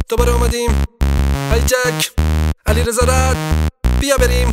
دوباره اومدیم. علی جک، علی رضا رد، بیا بریم.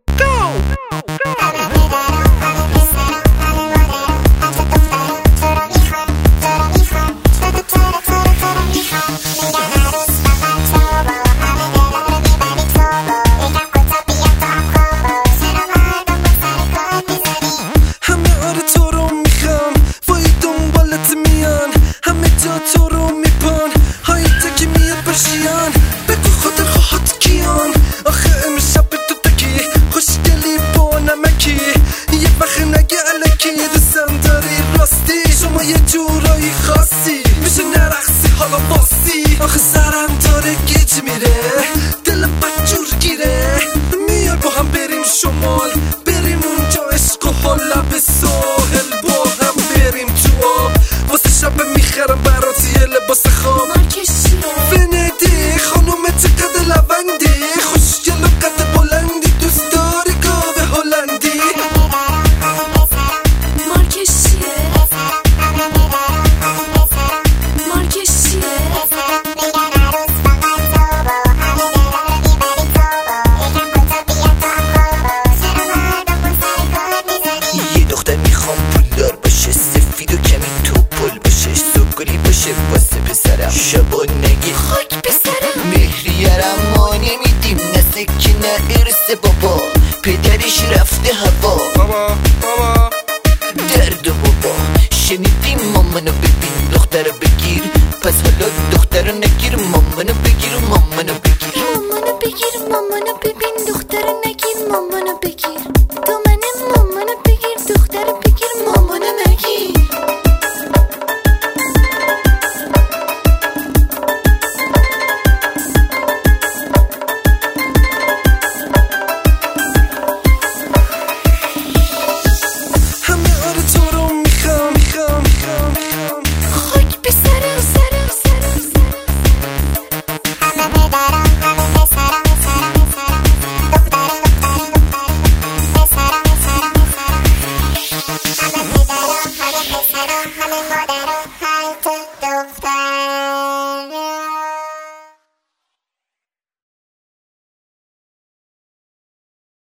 همه آره تو رو میخوان، وای دنبالت میان، همه جا تو رو میپان، هایی تکی میاد باشیان، بگو خود خواهد کیان. آخه امشب تو تکی خوشگلی با نمکی، یه وقت نگه علکی دوستم داری راستی، شما یه جورایی خاصی میشه نرقصی حالا باسی. آخه سرم داره گیج میره، دلم بدجور گیره، میای با هم بریم شمال، بریم اونجا عشق و حال لب ساحل، با هم بریم تو آب، واسه شب میخرم برات یه لباس خواب. ونیدی خانوم چقدر لوندی، خوشگل و قد بلندی، دوست داری گاوه هلندی. یه دختر میخوام پولدار باشه، سفید و کمی تو پل باشه، سکری باشه واسه پسرم، شبا نگه خاک پسرم، مهریارم ما نمیدیم، نه سکه نه ارث بابا، پدرش رفته هوا. بابا درد و بابا شنیدیم، مامانو ببین دختر بگیر، پس حالا دختر نگیر، مامانو بگیر، مامانو بگیر، مامانو بگیر، مامانو ببین دختر نگیر، مامانو بگیر، تو منه مامانو بگیر، دختر بگیر، مامانو نگیر. همه آره تو رو میخوام، خاک به سرم، همه مادر